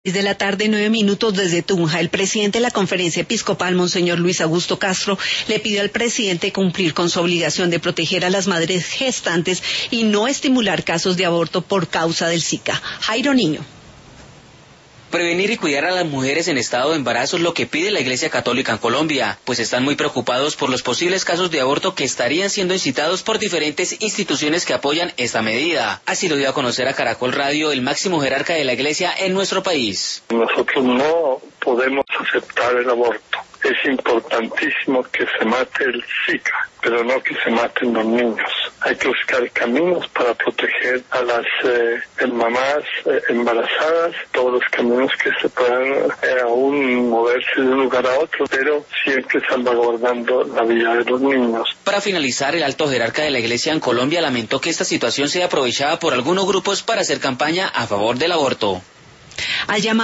De la tarde, 9 minutos desde Tunja. El presidente de la Conferencia Episcopal, Monseñor Luis Augusto Castro, le pidió al presidente cumplir con su obligación de proteger a las madres gestantes y no estimular casos de aborto por causa del Zika. Jairo Niño. Prevenir y cuidar a las mujeres en estado de embarazo es lo que pide la Iglesia Católica en Colombia, pues están muy preocupados por los posibles casos de aborto que estarían siendo incitados por diferentes instituciones que apoyan esta medida. Así lo dio a conocer a Caracol Radio el máximo jerarca de la Iglesia en nuestro país. Nosotros no podemos aceptar el aborto. Es importantísimo que se mate el Zika, pero no que se maten los niños. Hay que buscar caminos para proteger a las mamás embarazadas, todos los caminos que se puedan aún moverse de un lugar a otro, pero siempre salvaguardando la vida de los niños. Para finalizar, el alto jerarca de la Iglesia en Colombia lamentó que esta situación sea aprovechada por algunos grupos para hacer campaña a favor del aborto.